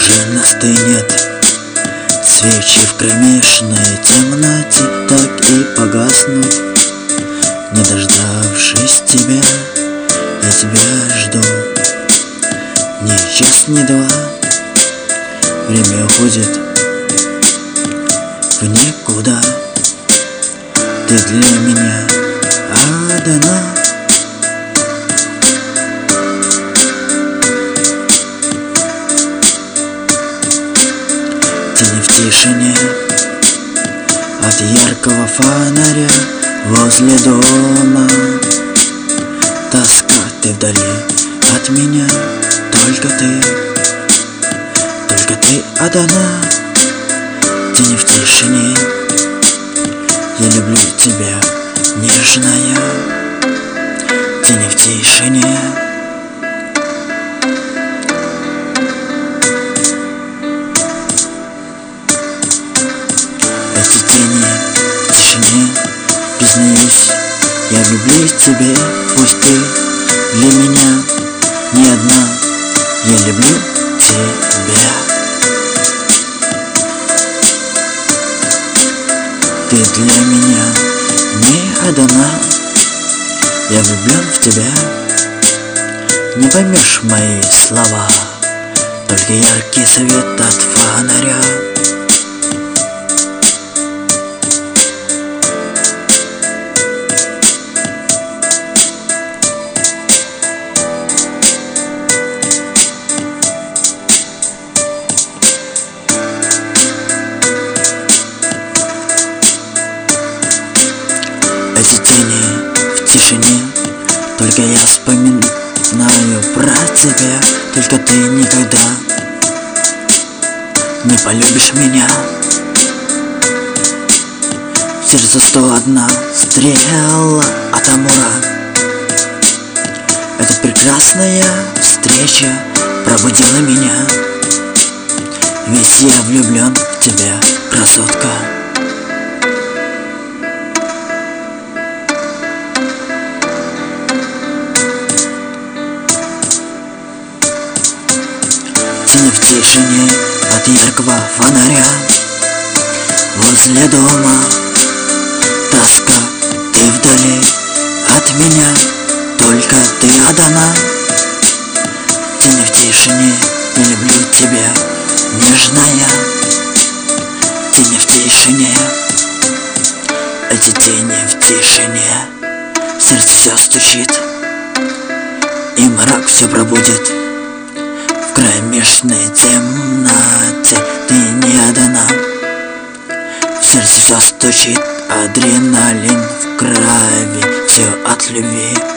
уже настынет. Свечи в кромешной темноте так и погаснут. Не дождавшись тебя, я тебя жду. Ни час, ни два, время уходит в никуда. Ты для меня одна. Тени в тишине от яркого фонаря возле дома. Тоска, ты вдали от меня, только ты одна. Тени в тишине, я люблю тебя, нежная. Тени в тишине. Эти тени в тишине, признаюсь, я люблю тебя. Пусть ты для меня не одна, я люблю тебя. Ты для меня не одна, я влюблен в тебя. Не поймешь мои слова, только яркий свет от фонаря. Эти тени в тишине, только я вспоминаю про тебя. Только ты никогда не полюбишь меня. В сердце 101 стрела от Амура. Эта прекрасная встреча пробудила меня. Ведь я влюблен в тебя, красотка. Тени в тишине от яркого фонаря возле дома. Тоска, ты вдали от меня, только ты одна. Тени в тишине, я люблю тебя, нежная. Тени в тишине, эти тени в тишине. Сердце все стучит, и мрак все пробудет. В кромешной темноте ты не одна. В сердце все стучит, адреналин в крови, все от любви.